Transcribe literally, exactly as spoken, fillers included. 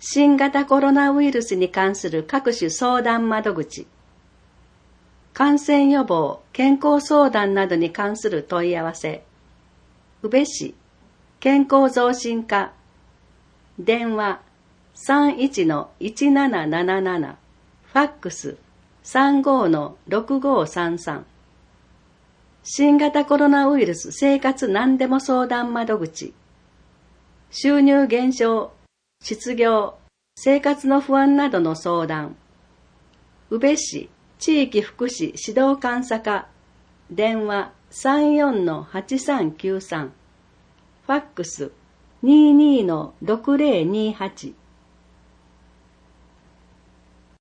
新型コロナウイルスに関する各種相談窓口、感染予防、健康相談などに関する問い合わせ、宇部市健康増進課、電話 さんいちのいちなななななな、ファックス さんごのろくごさんさん、新型コロナウイルス生活何でも相談窓口、収入減少、失業、生活の不安などの相談、宇部市地域福祉指導監査課、電話 さんよんのはちさんきゅうさん、ファックス にじゅうにのろくぜろにはち、